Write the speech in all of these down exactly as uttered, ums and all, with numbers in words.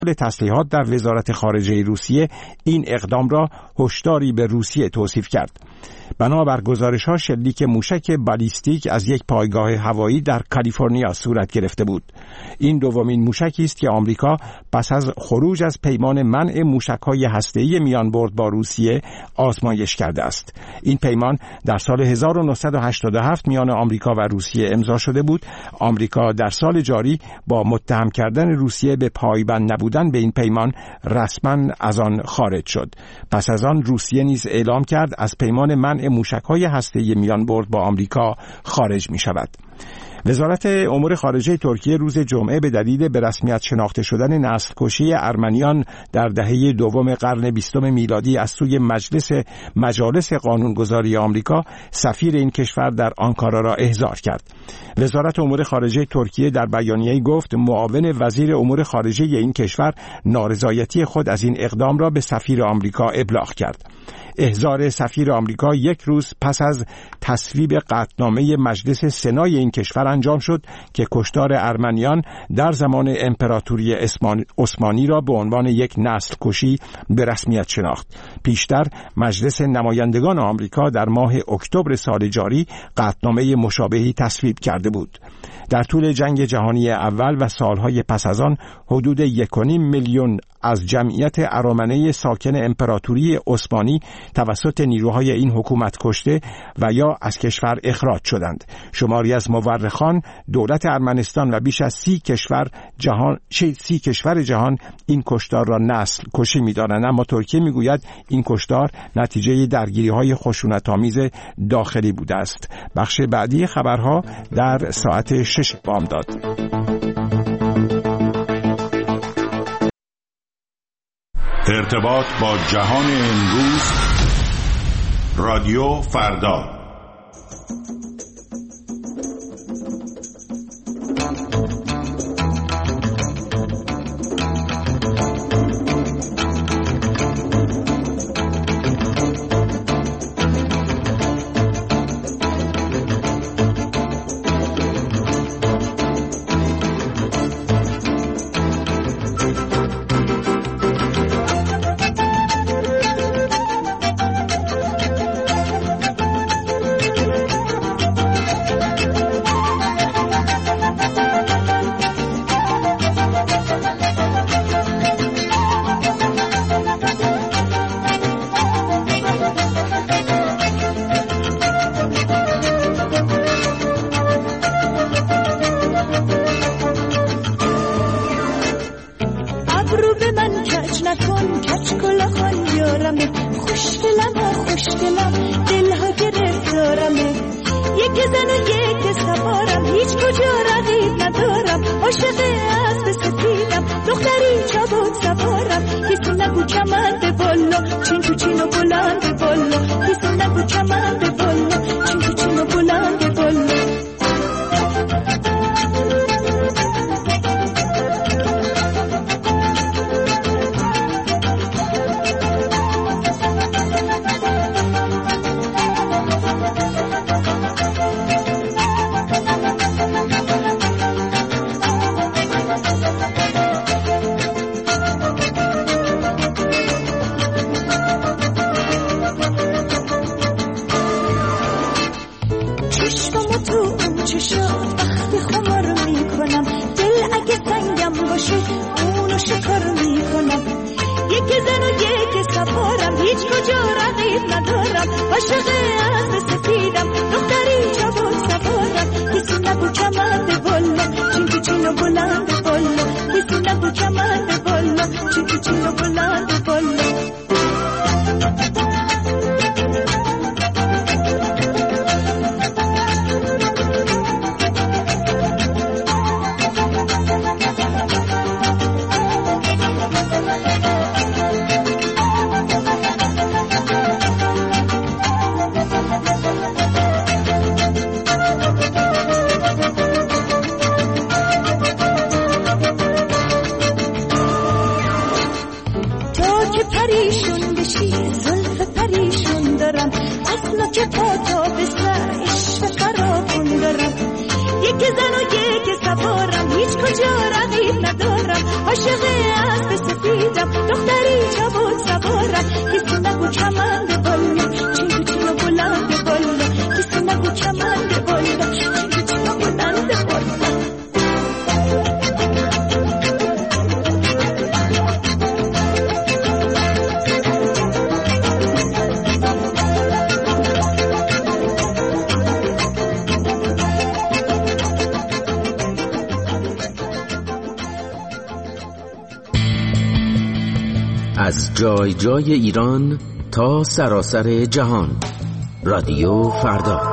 تسلیحات در وزارت خارجه روسیه این اقدام را هشداری به روسیه توصیف کرد. بنابر گزارش‌ها شلیک موشک بالیستیک از یک پایگاه هوایی در کالیفرنیا صورت گرفته بود. این دومین موشکی است که آمریکا پس از خروج از پیمان منع موشک‌های هسته‌ای میانبرد با روسیه آزمایش کرده است. این پیمان در سال هزار و نهصد و هشتاد و هفت میان آمریکا و روسیه امضا شده بود. آمریکا در سال جاری با متهم کردن روسیه به پایبند نبودن به این پیمان رسما از آن خارج شد. پس از آن روسیه نیز اعلام کرد از پیمان منع موشک‌های هسته‌ای میانبرد با آمریکا خارج می‌شود. وزارت امور خارجه ترکیه روز جمعه به دلیل به رسمیت شناخته شدن نسل کشی ارمنیان در دهه دوم قرن بیستم میلادی از سوی مجلس مجالس قانونگذاری آمریکا سفیر این کشور در آنکارا را احضار کرد. وزارت امور خارجه ترکیه در بیانیه‌ای گفت معاون وزیر امور خارجه این کشور نارضایتی خود از این اقدام را به سفیر آمریکا ابلاغ کرد. احضار سفیر آمریکا یک روز پس از تصویب قطعنامه مجلس سنای این کشور انجام شد که کشتار ارمنیان در زمان امپراتوری عثمانی را به عنوان یک نسل کشی به رسمیت شناخت. پیشتر مجلس نمایندگان آمریکا در ماه اکتبر سال جاری قطعنامه مشابهی تصویب کرده بود. در طول جنگ جهانی اول و سالهای پس از آن حدود یک و نیم میلیون از جمعیت ارامنه ساکن امپراتوری عثمانی توسط نیروهای این حکومت کشته و یا از کشور اخراج شدند. شماری از مورخان دولت ارمنستان و بیش از سی کشور جهان سی کشور جهان این کشتار را نسل کشی می‌دانند، اما ترکیه میگوید این کشتار نتیجه درگیری‌های خشونت‌آمیز داخلی بوده است. بخش بعدی خبرها در ساعت شش بامداد. ارتباط با جهان امروز، رادیو فردا. یک زن و یک سوارم، هیچ کجا رقیب ندارم، عاشق اسب از جای جای ایران تا سراسر جهان. رادیو فردا.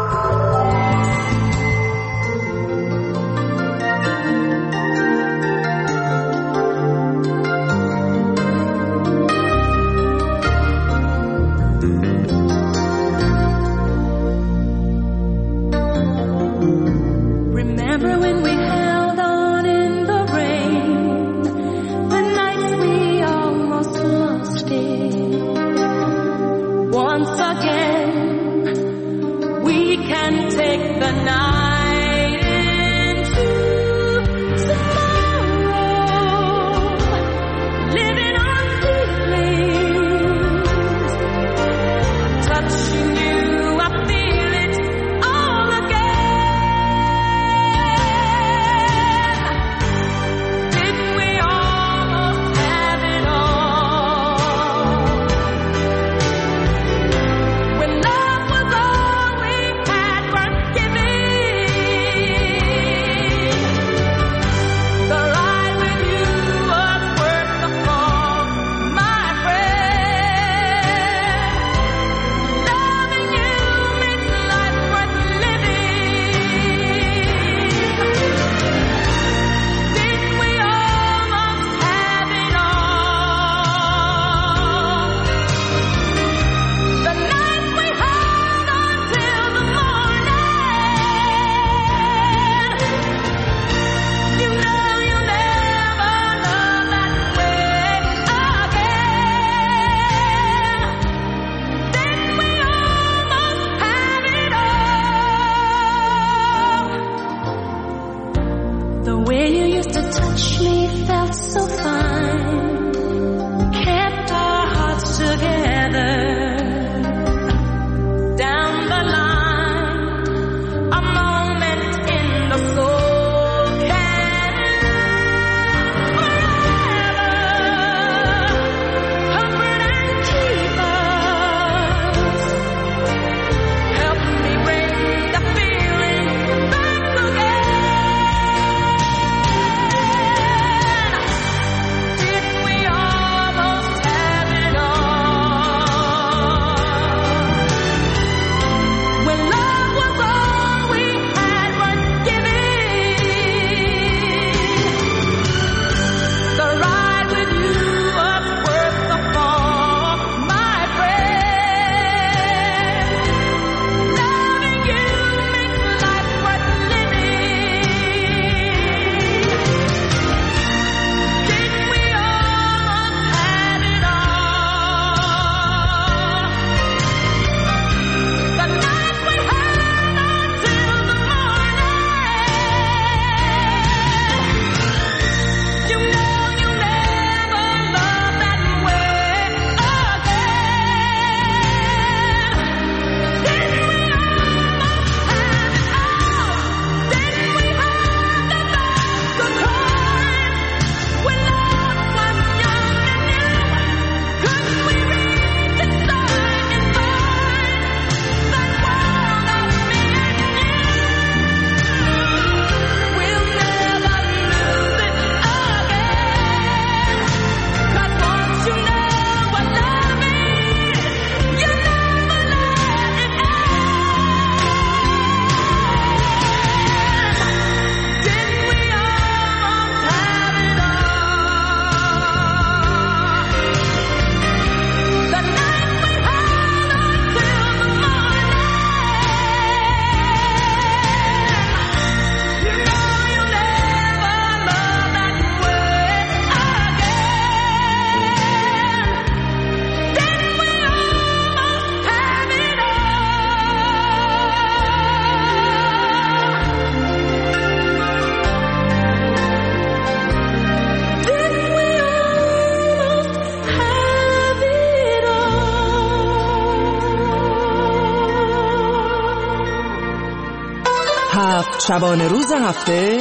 شبانه روز هفته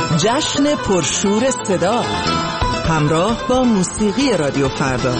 جشن پرشور صدا همراه با موسیقی رادیو فردا.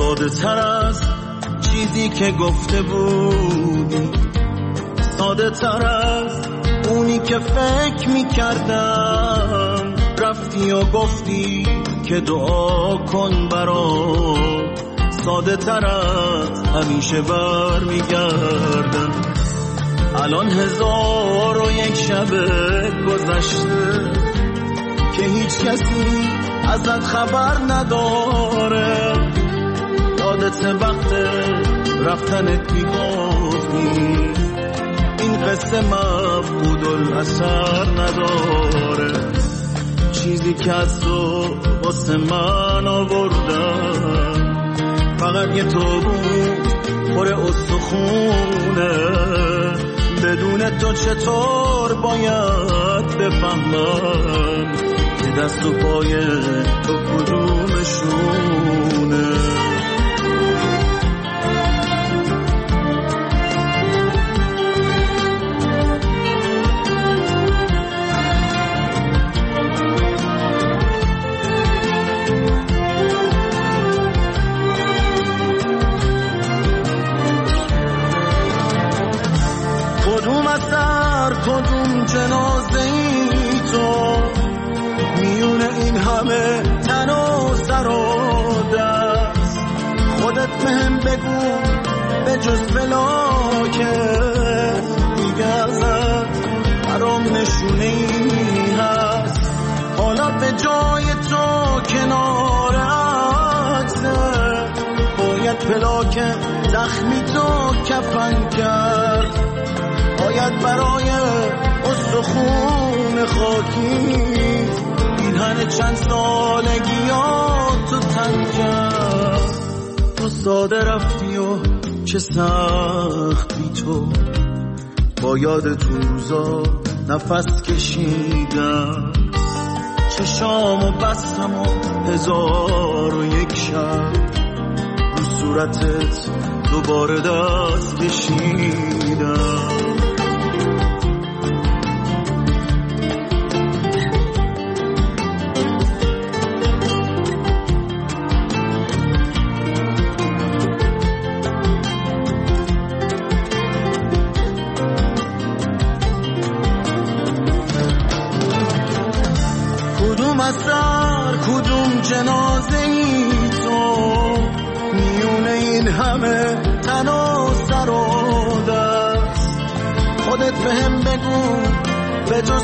ساده تر از چیزی که گفته بودی، ساده تر از اونی که فکر میکردم. رفتی و گفتی که دعا کن برام، ساده تر از همیشه بر میگردم. الان هزار و یک شب گذشته که هیچ کسی ازت خبر نداره. یادت وقت رفتنت میگفتی این قصه مفقود الاثر نداره. چیزی که از تو واسه من آوردم فقط یه تابوت پر استخونه. بدون تو چطور باید بفهمم که دست و پای تو کدومشونه؟ کدوم جنازه ای تو میون این همه تن و سر و دست؟ خودت بهم بگو به جز فلاکت دیگه ازت برام نشونه ای هست. حالا به جای تو کنار عکسه باید فلاکت زخمی تو کفن کرد. باید برای استخون خاکی این همه چند سالگیات تو تن کرد. تو ساده رفتی و چه سخت بی تو، با یاد تو روزا نفس کشیدم. چشام و بستم و هزار و یک شب رو صورتت دوباره دست کشیدم. کدوم جنازه ای تو میونه این همه تن و سر و دست؟ خودت بهم بگو به جز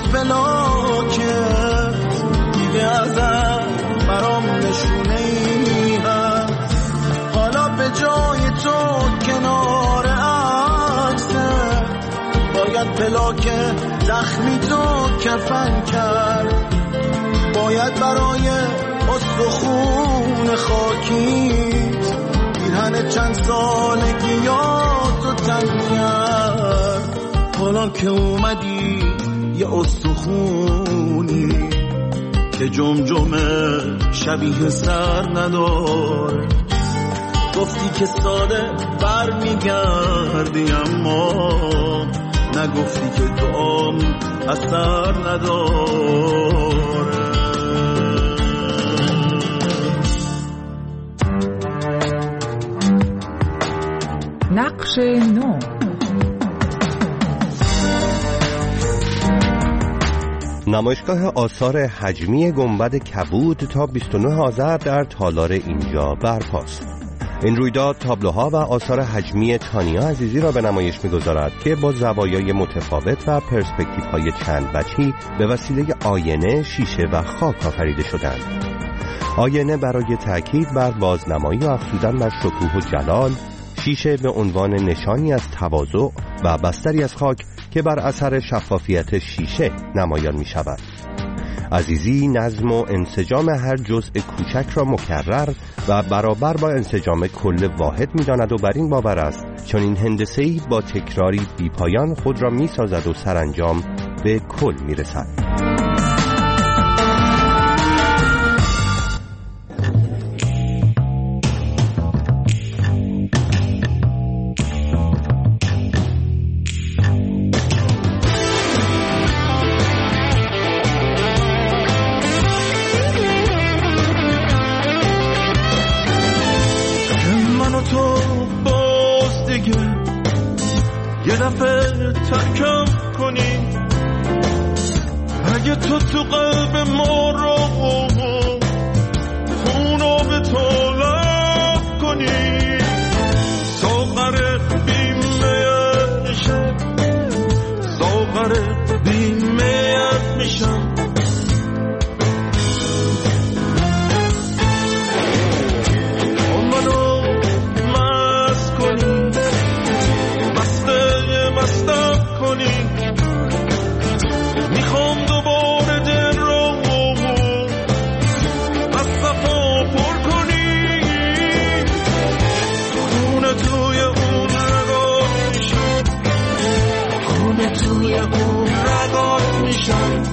فلاکت دیگه ازت برام نشونه ای هست. حالا به جای تو کنار عکسه باید فلاکت زخمی تو کفن کرد. باید برای استخون خاکیت پیرهن چند سالگیاتو تن کرد. حالا که اومدی یه استخونی که جمجمه شبیه سر نداره. گفتی که ساده بر میگردی اما نگفتی که دعام اثر نداره. نقش نو. نمایشگاه آثار حجمی گنبد کبود تا بیست و نه آذر در تالار اینجا برپاست. این رویداد تابلوها و آثار حجمی تانیا عزیزی را به نمایش می‌گذارد که با زوایای متفاوت و پرسپکتیوهای چند وجهی به وسیله آینه، شیشه و خاک آفریده شدند. آینه برای تأکید بر بازنمایی و افزودن بر شکوه و جلال، شیشه به عنوان نشانی از تواضع و بستری از خاک که بر اثر شفافیت شیشه نمایان می شود. عزیزی نظم و انسجام هر جزء کوچک را مکرر و برابر با انسجام کل واحد می داند و بر این باور است چون این هندسه‌ای با تکراری بی پایان خود را می سازد و سرانجام به کل می رسد. دفعه ترکم کنی، اگه تو تو قلب ما رو خونو به طلب کنی، ساغر بیمیت میشم، ساغر بیمیت میشم. منو مست کنی، مسته مستم کنی، میخوام دوباره دل رو از صفا پر کنی، خونه توی اون رگات میشم، خونه توی اون رگات میشم.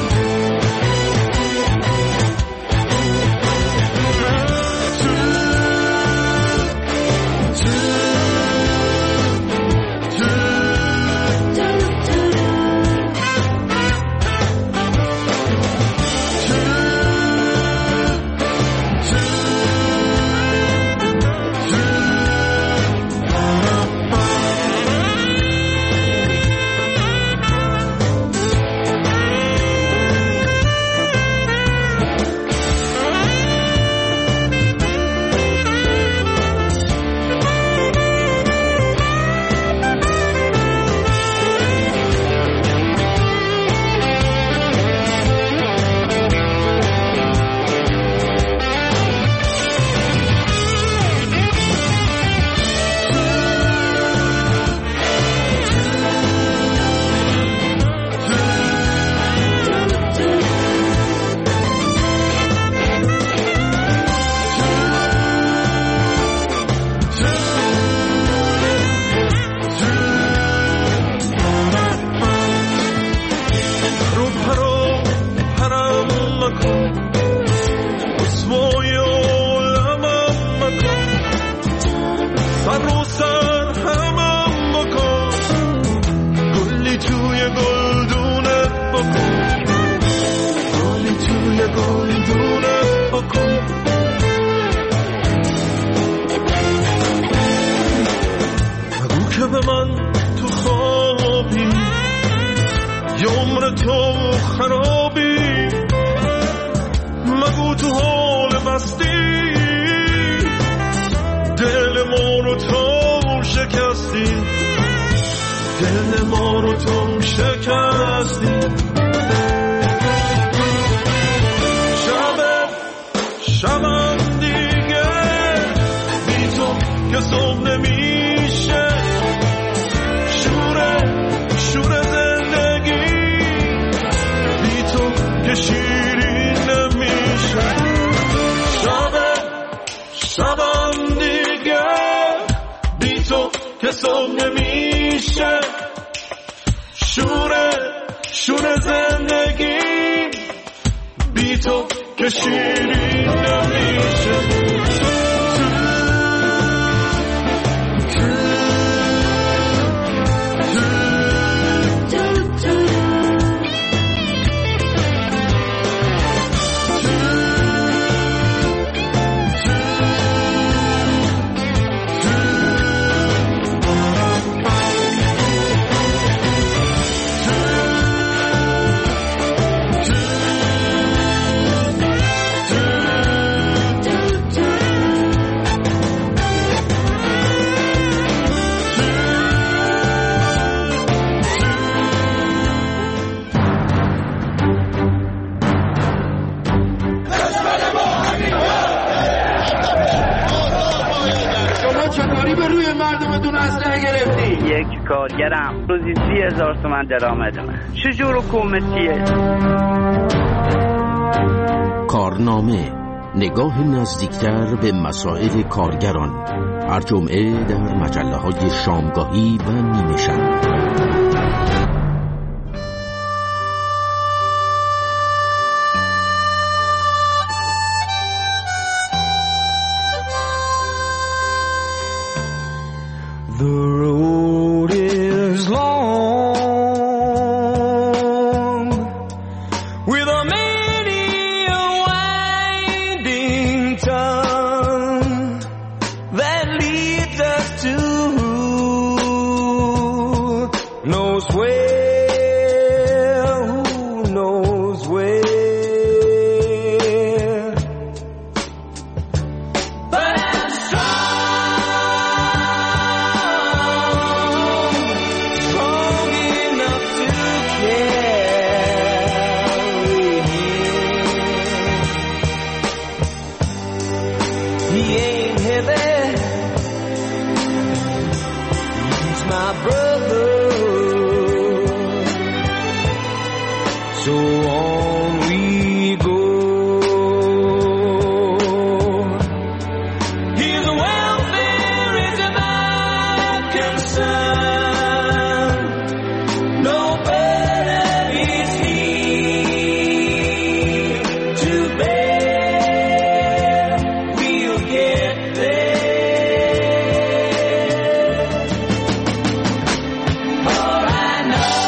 کارگرم روزی سی هزار تومن درآمد من. چجور حکومتیه؟ کارنامه، نگاه نزدیکتر به مسائل کارگران، هر جمعه در مجله های شامگاهی و نیمه شب. ain't heavy. He's my brother. So on we go. His welfare is my concern. No burden is he to bear. We'll get there. For I know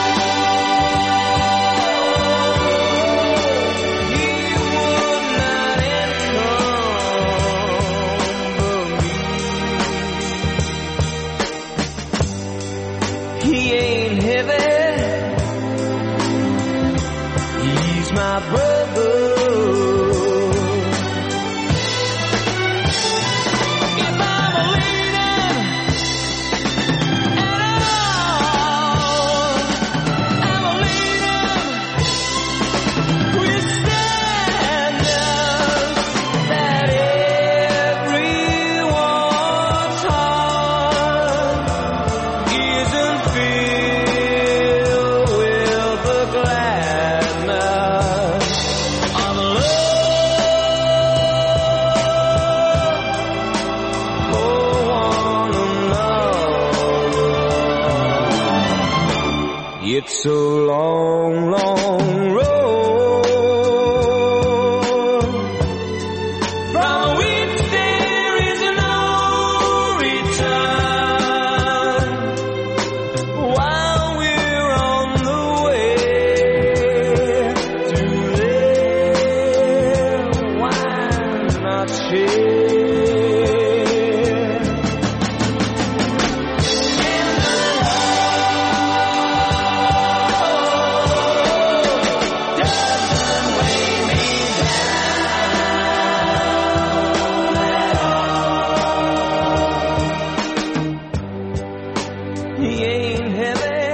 he would not encumber me. He ain't heavy. He's my brother. If I'm a leader at all, I'm a leader with standards that everyone's heart isn't filled with the gladness of love for one another. It's a long, long road from which there is no return. While we're on the way to live, why not share? He ain't heavy.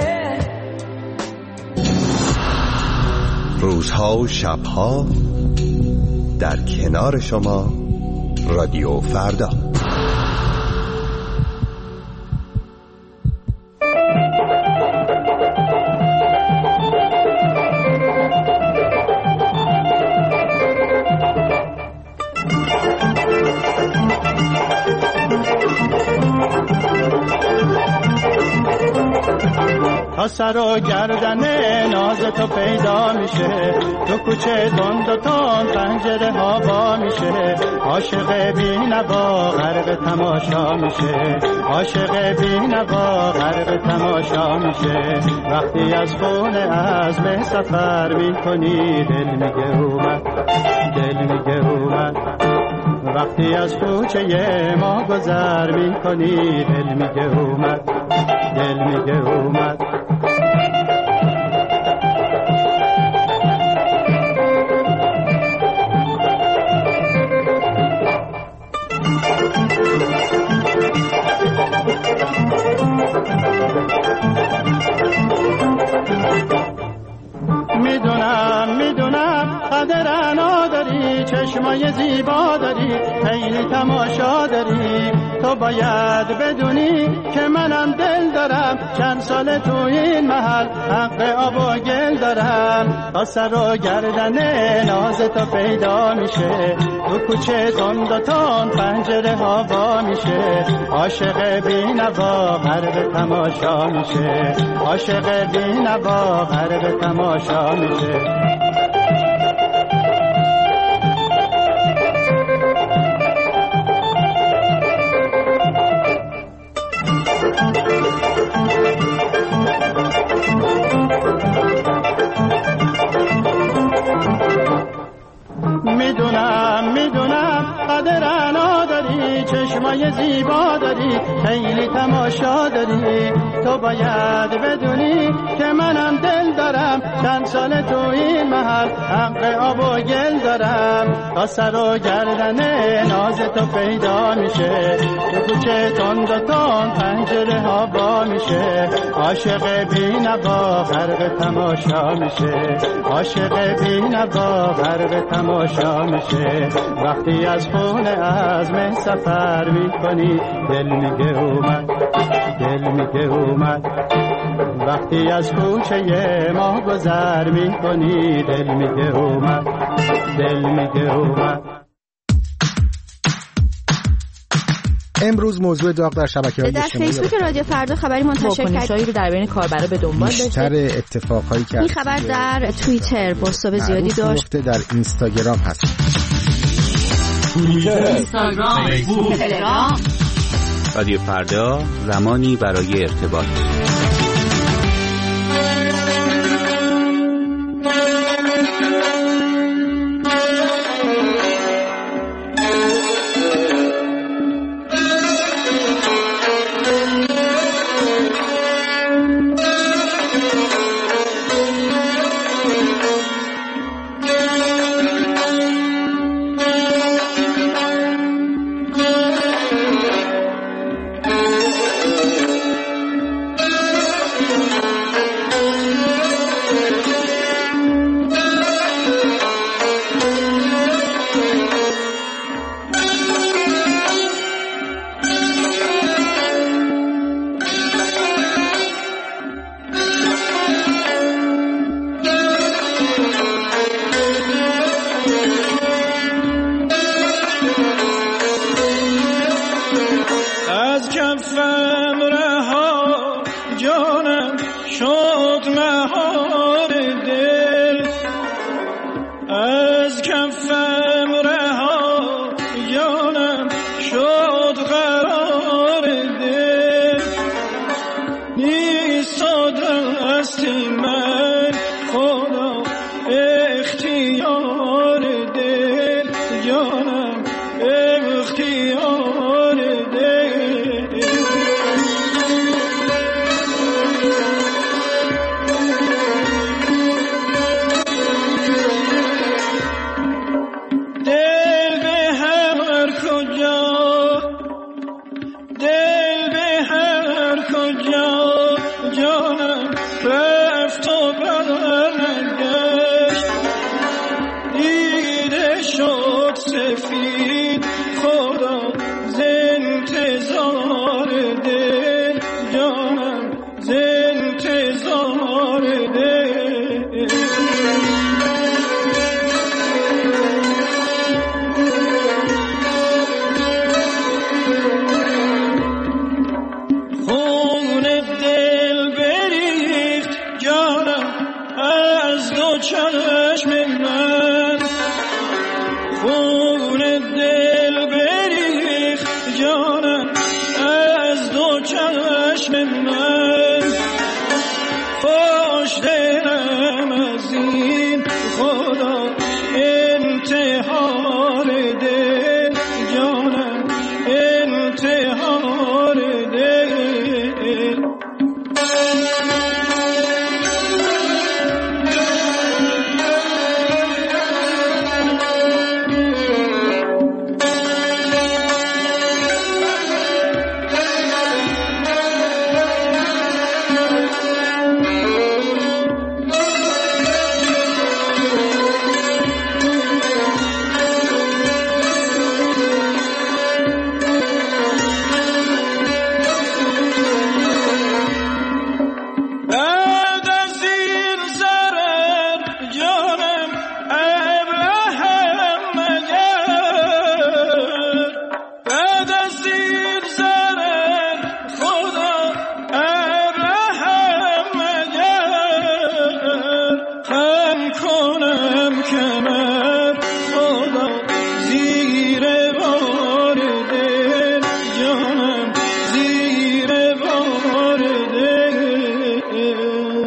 روزها و شبها در کنار شما رادیو فردا. تا سر و گردن ناز تو پیدا میشه، تو کوچه تند و تند پنجره ها با میشه، عاشق بی نوا غرق تماشا میشه، عاشق بی نوا غرق تماشا میشه. وقتی از خونه عزم سفر میکنی دل میگه اومد، دل میگه اومد. وقتی از کوچه ما گذر میکنی دل میگه اومد، دل میگه اومد. میدونم میدونم قدر نداری، چشمای زیبا داری، خیلی تماشا داری. تو باید بدونی که منم دل دارم، چند سال تو این محل حق آب و گل دارم. تا سر و گردن ناز تو پیدا میشه، تو کوچه تند و تند پنجره ها با میشه، عاشق بی نوا غرق تماشا میشه، عاشق بی نوا غرق تماشا میشه. میدونم میدونم قدر نداری، داری، چشمای زیبا داری، خیلی تماشا داری. تو باید بدونی که منم دل دارم، چند سال تو این محل حق آب و گل دارم. تا سر و گردن ناز تو پیدا میشه، تو کوچه تند و تند پنجره ها با میشه. عاشق بی نوا غرق تماشا میشه، عاشق بی نوا غرق تماشا میشه. وقتی از خونه عزم سفر میکنی، دل میگه اومد، دل میگه اومد. وقتی از کوچه ما گذر میکنی، دل میگه اومد، دل میگه اومد. امروز موضوع داغ در شبکه‌های اجتماعی در فیسبوک رادیو فردا خبری منتشر کرد رو در بین کاربرا به دنبال داشته. بیشتر اتفاقایی که این خبر در توییتر بازتاب زیادی داشت. در اینستاگرام هست. توییتر، اینستاگرام، فیسبوک، تلگرام. رادیو فردا زمانی برای ارتباط.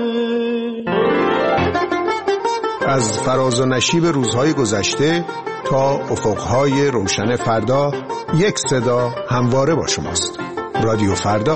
از فراز و نشیب روزهای گذشته تا افقهای روشن فردا، یک صدا همواره با شماست. رادیو فردا.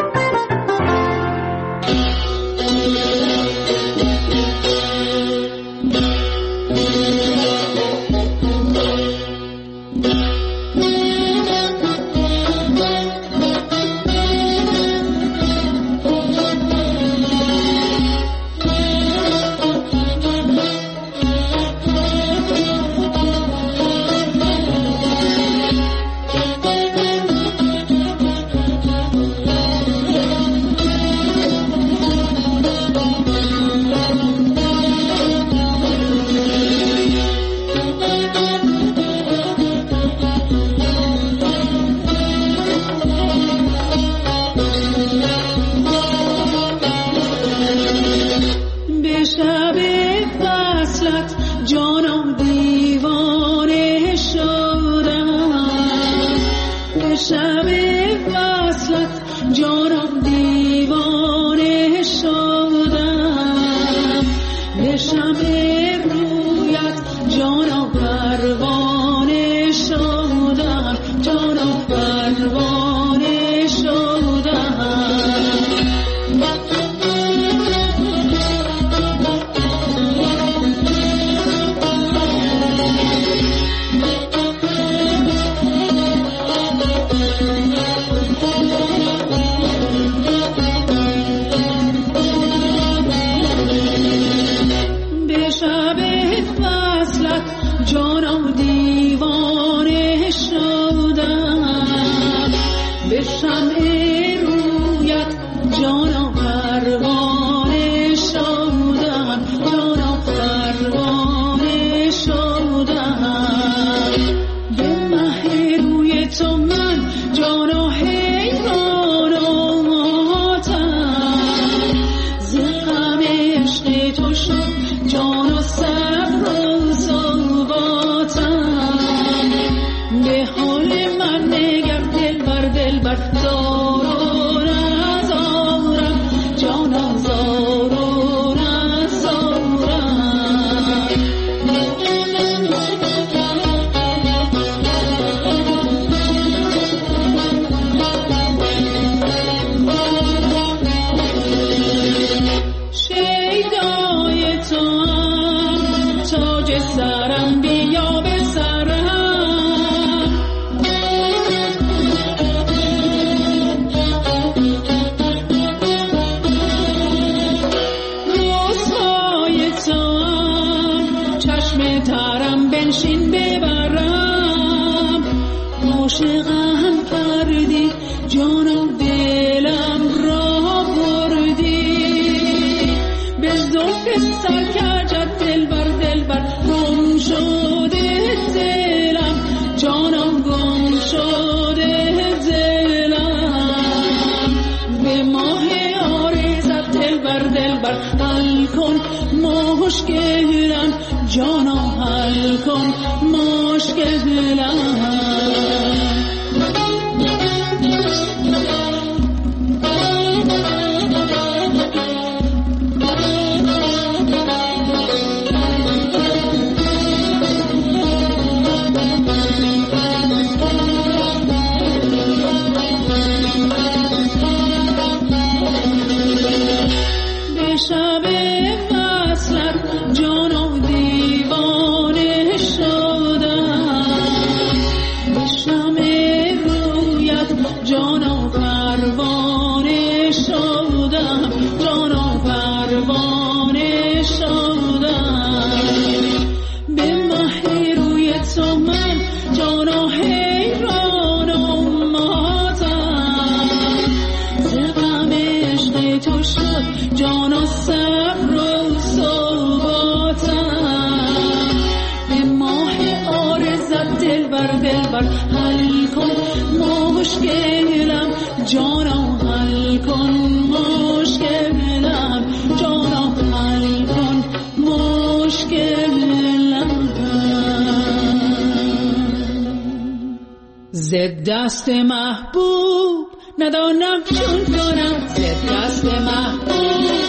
زد دست محبوب ندانم چون کنم، زد دست محبوب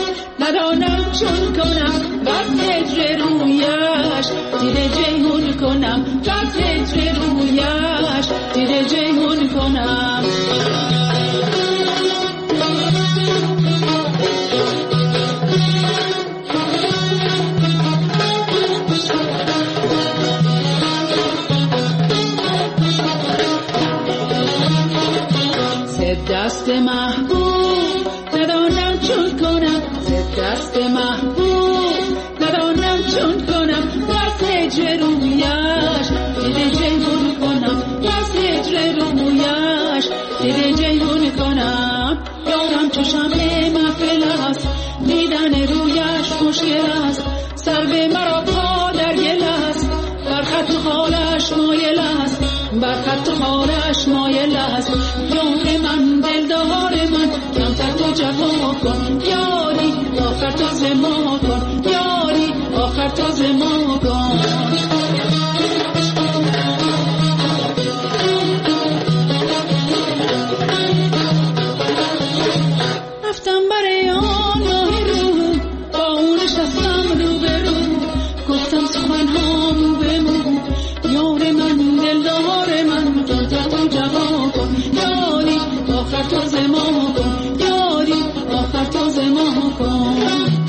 ندانم چون کنم بس هجر رویش دیده جیهون کنم بس هجر رویش دیده جیهون کنم دست محبوب ندانم چون کنم دست محبوب ندانم چون کنم بس هجر رویش دیده جیهون کنم بس هجر رویش دیده جیهون کنم یارم چو شمع محفل است دیدن رویش مشکل است سر به مرا پا در گل است بر خط خالش مایل است بر خط خالش مایل است یار من دلدار من کمتر تو جفا کن یاری آخر تو زما کن یاری آخر تو زما کن رفتم برای آن ماه رو با اون نشستم رو به رو گفتم سخنهامو به مو یار من دلدار من کمتر تو جفا کن یاری آخر تو زما کن یاری آخر تو زما کن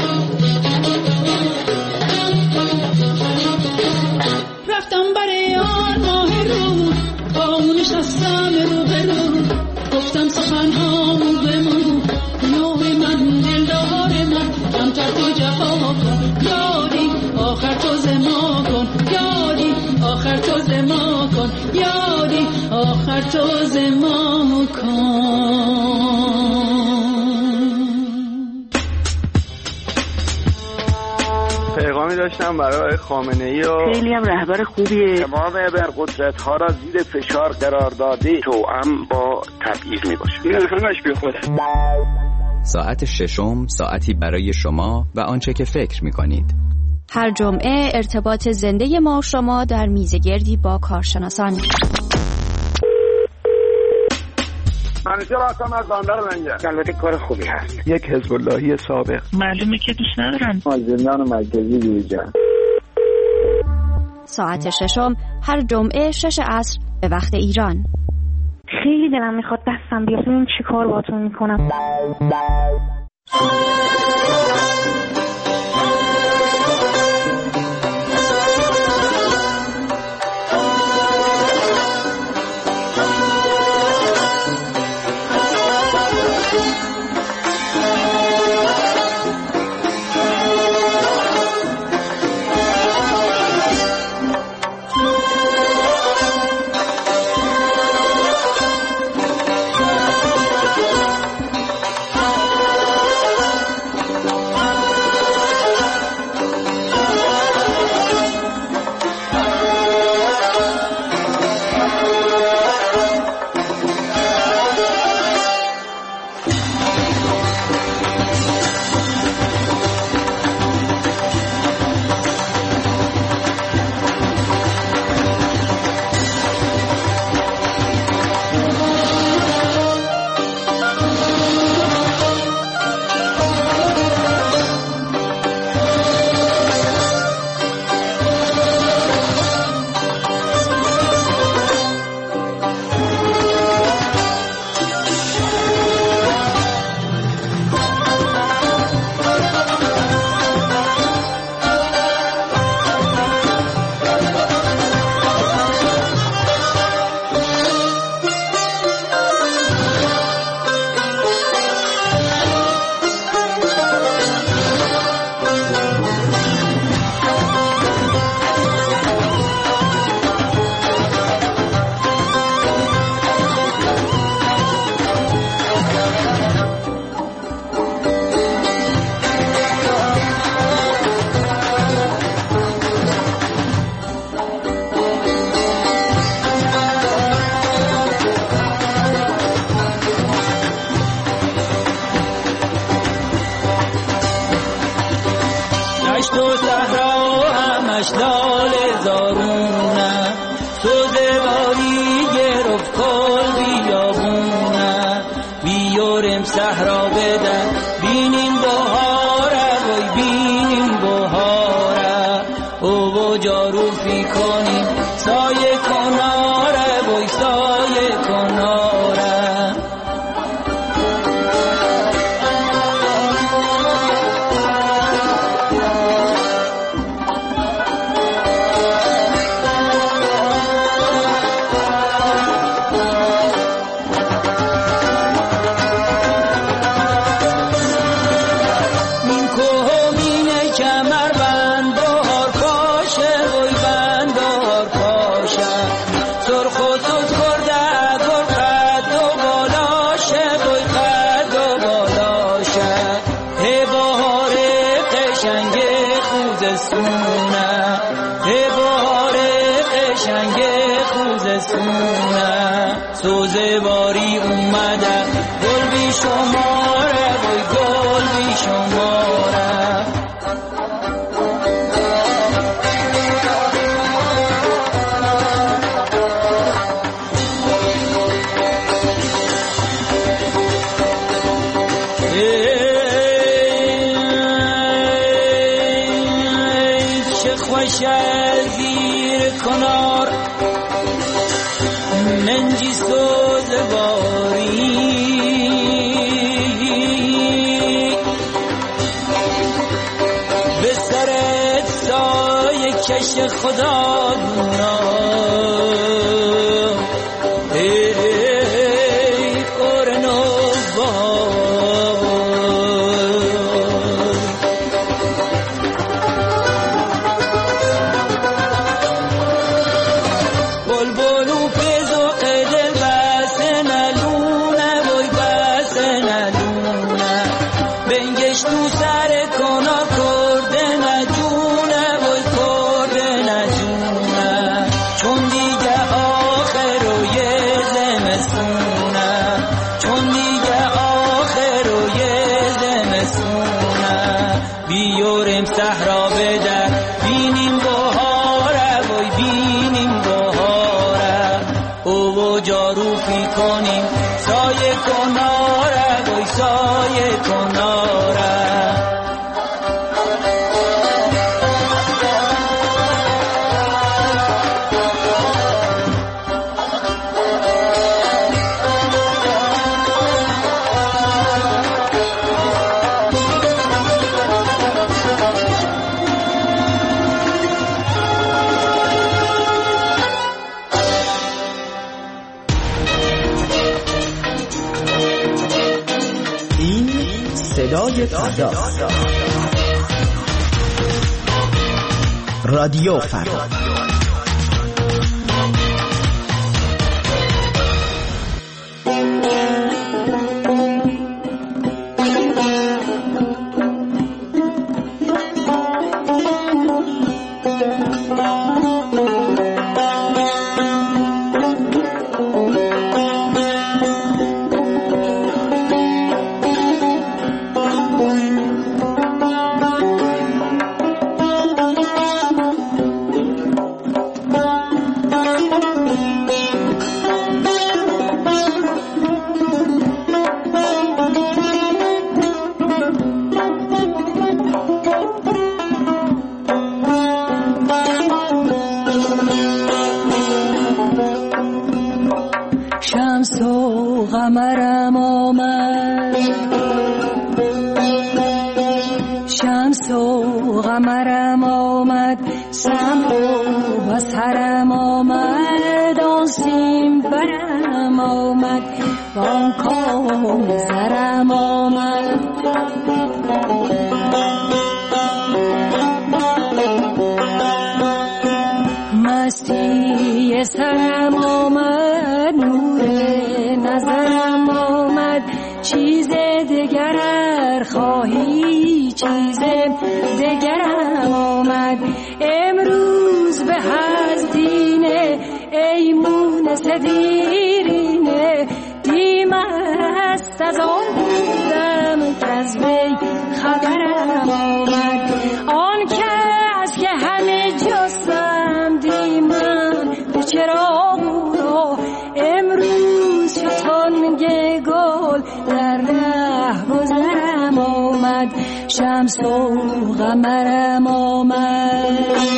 رفتم برای آن ماه رو با اون نشستم رو به رو گفتم سخنهامو بمو یار من دلدار من کمتر تو جفا کن یاری آخر تو زما کن یاری آخر تو زما کن یاری آخر تو زما کن پیغامی داشتم برای خامنه‌ای و خیلی هم رهبر خوبیه تمام ابرقدرت ها را زیر فشار قرار داده توأم با تبعیض میباشه این همش بی خوده. ساعت ششم ساعتی برای شما و آنچه که فکر میکنید. هر جمعه ارتباط زنده ما و شما در میزگردی با کارشناسان. منیجر هستم از بندر منجر. البته کار خوبی هست. یک حزب اللهی سابق. معلومه که دوست ندارن. از زندان مرکزی بیرون. ساعت ششم هر جمعه شش عصر به وقت ایران. خیلی دلم میخواد دستم بیاد ببینم چی کار باهاتون میکنم. جونه سوزه باری اومده گل بی شماره وای گل بی شماره زیر کنار ننجی سوز باری به سرت سایه کش خدا دونا ای قرنو صحرا بدر بینیم بهاره وای بینیم بهاره او و جاروفی کنیم سایه کناره وای سایه کناره صدای فردا رادیو فردا شمس و قمرم آمد شمس و قمرم آمد سم و بصرم آمد آن سیم برم آمد وان کام زرم آمد مستی سرم آمد نور نظرم آمد چیز دگر ار خواهی چیز دگرم آمد امروز به از دینه ایمون سدیرینه دیم است از آن بودم که از وی خبرم آمد آن کس که همه جستم دیمم به چراغ را امروز شتانگ گل در ره گذرم آمد شمس و قمرم آمد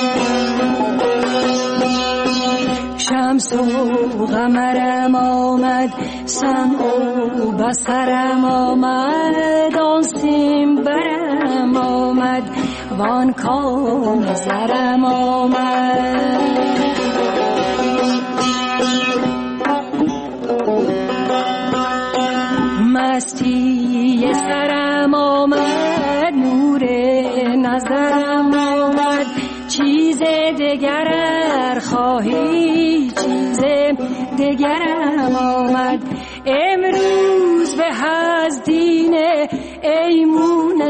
شمس و قمرم آمد سمع و بصرم آمد آن سیم برم آمد وان کام زرم آمد مستی سرم آمد نور نظرم آمد چیز دگر ار خواهی چیز دگرم آمد امروز به از دینه ایمون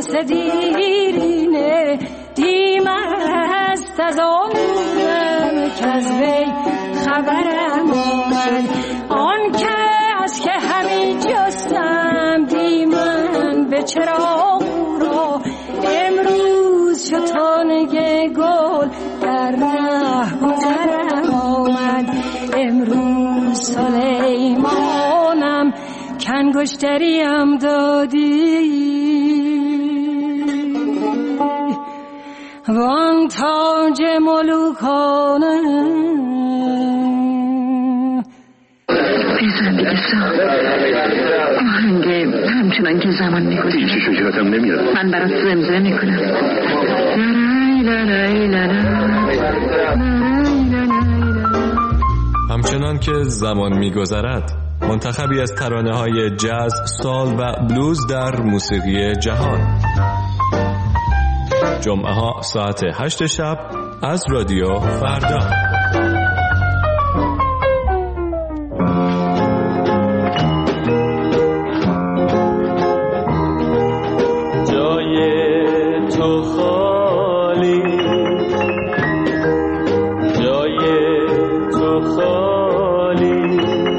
سدیرینه دیم است از آن که از وی خبرم آمد آن کس که همی جستم دی من به چراغ را امروز شتانه گل در ره گذرم آمد امروز سلیمانم کنگشتریم دادی وان تاج ملوکانه بیزن دیگه سا آهنگه همچنان که زمان میگذره هیچی شجاعتم نمیاد من برات زمزمه میکنم لالای لالای همچنان که زمان میگذرد منتخبی از ترانه‌های جاز، سال و بلوز در موسیقی جهان. جمعه ها ساعت هشت شب از رادیو فردا. جای تو خالی جای تو خالی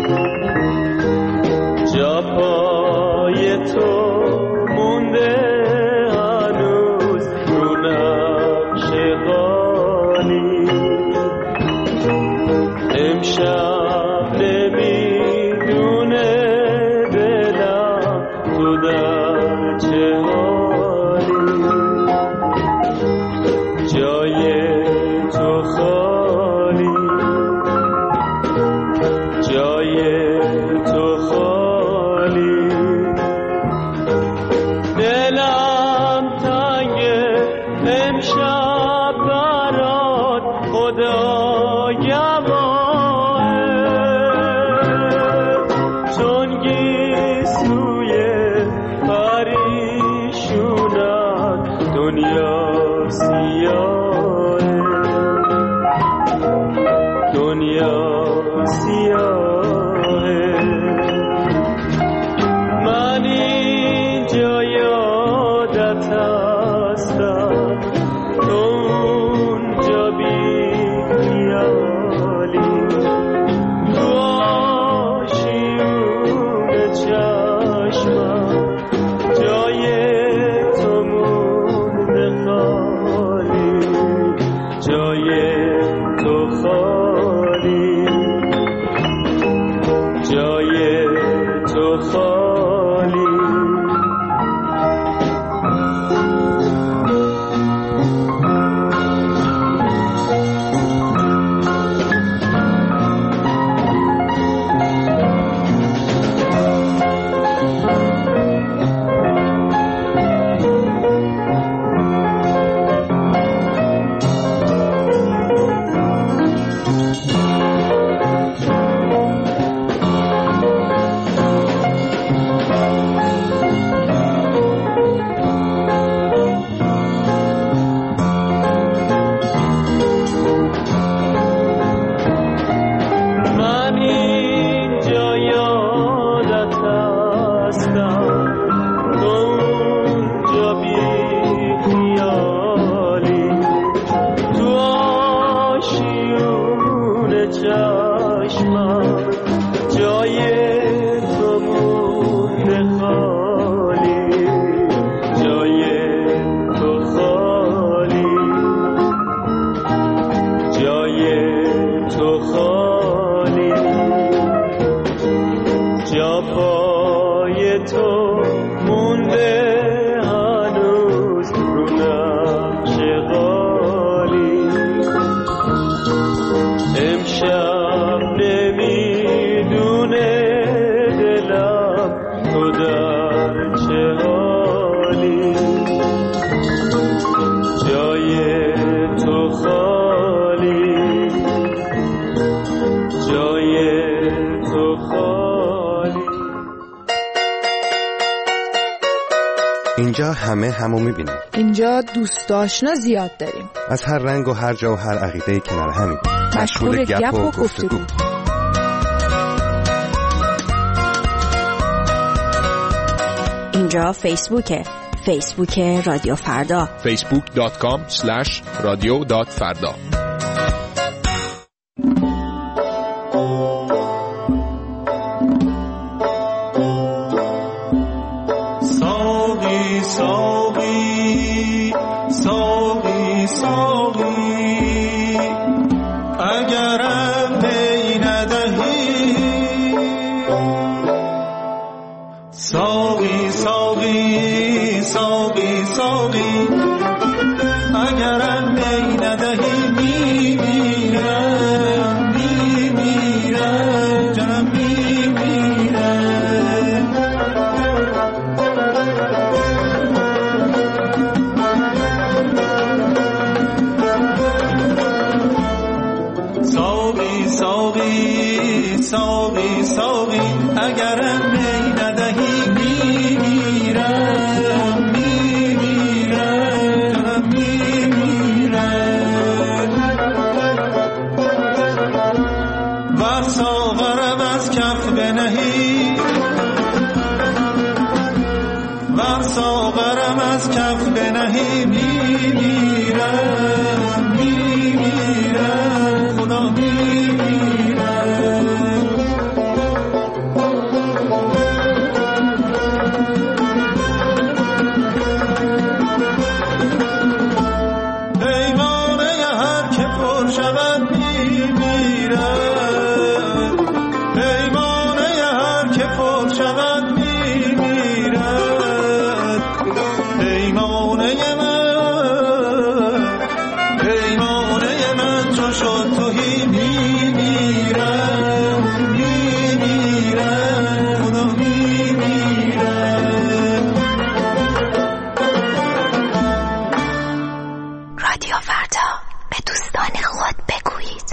جا پای تو مونده هنوز رو نقش قالی امشب نمیدونه دلم تو در چه حالی جای تو خالی جای تو خالی دلم تنگه امشب برات خدایم چون گیسوی پریشونم دنیا سیاهه دنیا سیاهه من اینجا یادت هستم تو اونجا بی خیالی تو آشیون چشمم جای تو مونده خالی جای تو خالی جای تو خالی من اینجا یادت هستم تو اونجا بی خیالی تو آشیون چشمم جای تو مونده خالی جای تو خالی جای تو خالی جا پای تو مونده هنوز رو نقش قالی امشب نمیدونه دلم تو در چه حالی جای تو خالی جای تو خالی اینجا همه همو میبینیم. اینجا دوست آشنا زیاد داریم. از هر رنگ و هر جا و هر عقیده کنار همین. مشغول گپ و گفتگو. اینجا فیسبوکه. فیسبوک رادیو فردا. فیسبوک دات کام اسلش رادیو دات فردا. ساقی ساقی اگرم می ندهی میمیرم میمیرم میمیرم و ساغرم از کف بنهی و ساغرم از کف بنهی میمیرم میمیرم خدا میمیرم پیمانه هر که پر شود میمیرم پیمانه هر که پر شود میمیرد پیمانه من پیمانه من چو شد توهی میمیرم میمیرم خدا میمیرم. رادیو فردا، به دوستان خود بگویید.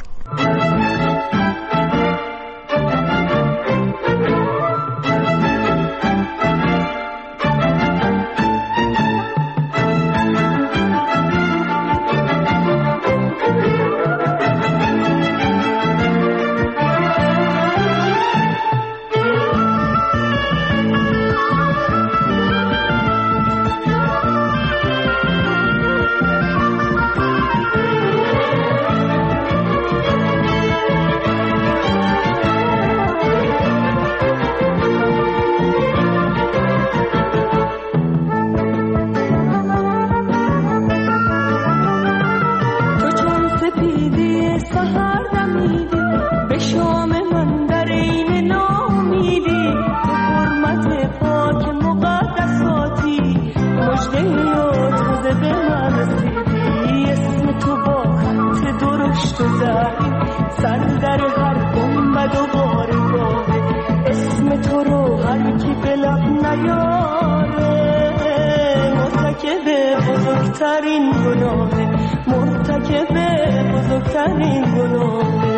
بزرگترین گناهه مرتکب بزرگترین گناهه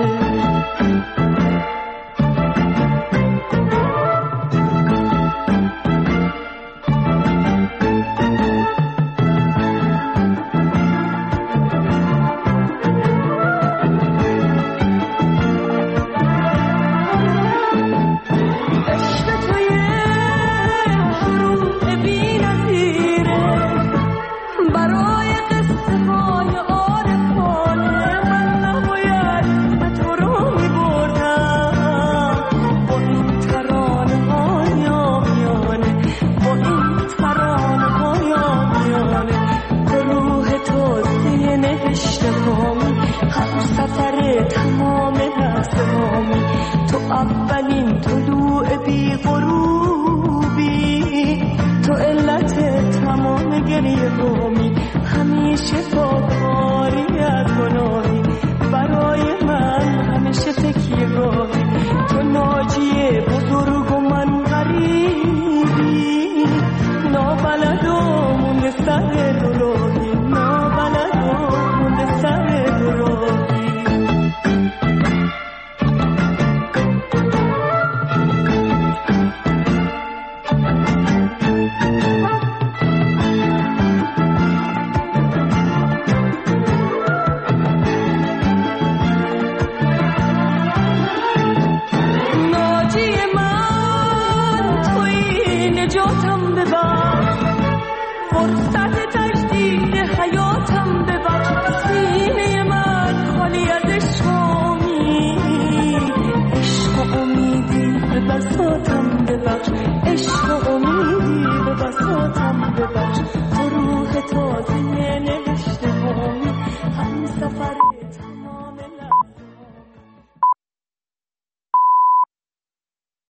اولین طلوع بی غروبی تو علت تمام گریه همی همیشه پاکاری از گناهی برای من همیشه تکیه گاهی تو ناجی